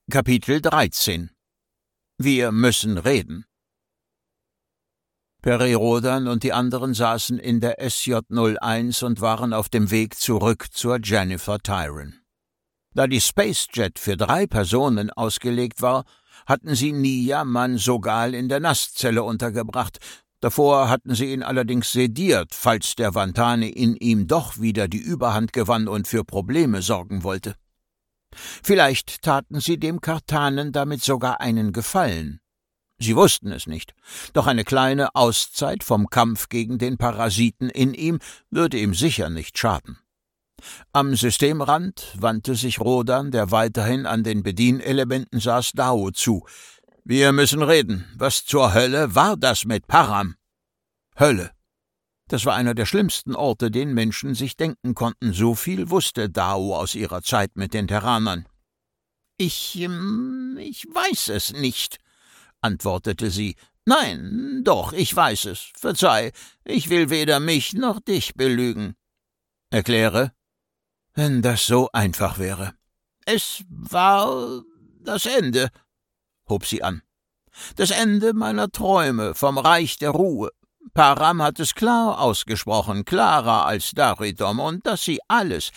Kapitel 13 Wir müssen reden. Peri Rodan und die anderen saßen in der SJ-01 und waren auf dem Weg zurück zur Jennifer Tyron. Da die Spacejet für 3 Personen ausgelegt war, hatten sie Nia Mansogal in der Nasszelle untergebracht. Davor hatten sie ihn allerdings sediert, falls der Vantani in ihm doch wieder die Überhand gewann und für Probleme sorgen wollte. Vielleicht taten sie dem Kartanen damit sogar einen Gefallen. Sie wussten es nicht, doch eine kleine Auszeit vom Kampf gegen den Parasiten in ihm würde ihm sicher nicht schaden. Am Systemrand wandte sich Rodan, der weiterhin an den Bedienelementen saß, Dao zu. »Wir müssen reden. Was zur Hölle war das mit Param?« Hölle. Das war einer der schlimmsten Orte, den Menschen sich denken konnten. So viel wusste Dao aus ihrer Zeit mit den Terranern. Ich weiß es nicht«, antwortete sie. »Nein, doch, ich weiß es. Verzeih, ich will weder mich noch dich belügen.« »Erkläre.« »Wenn das so einfach wäre.« »Es war das Ende«, hob sie an. »Das Ende meiner Träume vom Reich der Ruhe. Param hat es klar ausgesprochen, klarer als Daridom, und dass sie alles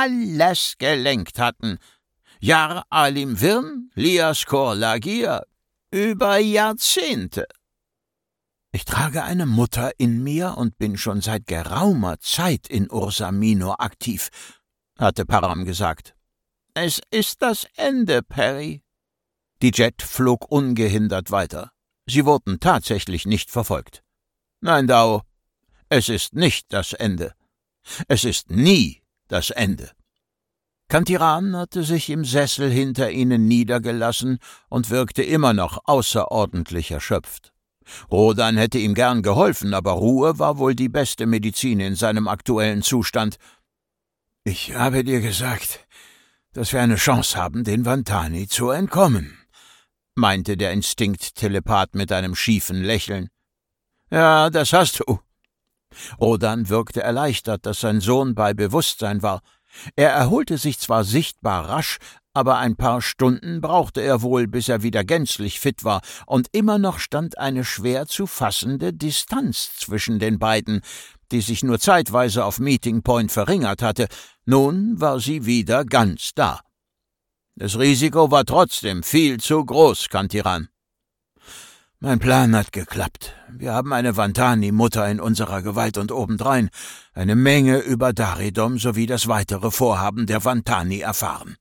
gelenkt hatten. Jar Alim Virn, Lias Kor Lagir, über Jahrzehnte. Ich trage eine Mutter in mir und bin schon seit geraumer Zeit in Ursa Minor aktiv«, hatte Param gesagt. »Es ist das Ende, Peri.« Die Jet flog ungehindert weiter. Sie wurden tatsächlich nicht verfolgt. »Nein, Dao, es ist nicht das Ende. Es ist nie das Ende.« Kantiran hatte sich im Sessel hinter ihnen niedergelassen und wirkte immer noch außerordentlich erschöpft. Rodan hätte ihm gern geholfen, aber Ruhe war wohl die beste Medizin in seinem aktuellen Zustand. »Ich habe dir gesagt, dass wir eine Chance haben, den Vantani zu entkommen«, meinte der Instinkt-Telepath mit einem schiefen Lächeln. »Ja, das hast du.« Rodan wirkte erleichtert, dass sein Sohn bei Bewusstsein war. Er erholte sich zwar sichtbar rasch, aber ein paar Stunden brauchte er wohl, bis er wieder gänzlich fit war, und immer noch stand eine schwer zu fassende Distanz zwischen den beiden, die sich nur zeitweise auf Meeting Point verringert hatte. Nun war sie wieder ganz da. Das Risiko war trotzdem viel zu groß, Kantiran. »Mein Plan hat geklappt. Wir haben eine Vantani-Mutter in unserer Gewalt und obendrein eine Menge über Daridom sowie das weitere Vorhaben der Vantani erfahren.«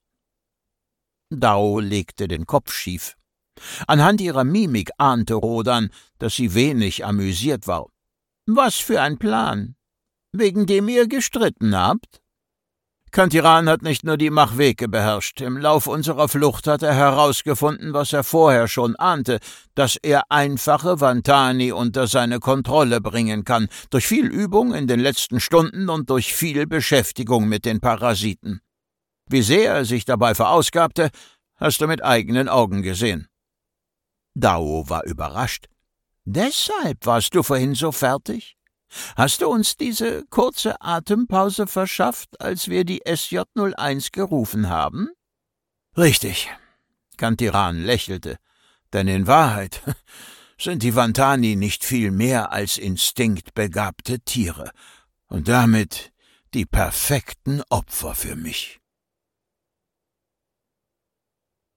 Dao legte den Kopf schief. Anhand ihrer Mimik ahnte Rodan, dass sie wenig amüsiert war. »Was für ein Plan? Wegen dem ihr gestritten habt?« Kantiran hat nicht nur die Machwege beherrscht. Im Lauf unserer Flucht hat er herausgefunden, was er vorher schon ahnte, dass er einfache Vantani unter seine Kontrolle bringen kann, durch viel Übung in den letzten Stunden und durch viel Beschäftigung mit den Parasiten. Wie sehr er sich dabei verausgabte, hast du mit eigenen Augen gesehen.« Dao war überrascht. »Deshalb warst du vorhin so fertig? Hast du uns diese kurze Atempause verschafft, als wir die SJ-01 gerufen haben?« »Richtig«, Kantiran lächelte, »denn in Wahrheit sind die Vantani nicht viel mehr als instinktbegabte Tiere und damit die perfekten Opfer für mich.«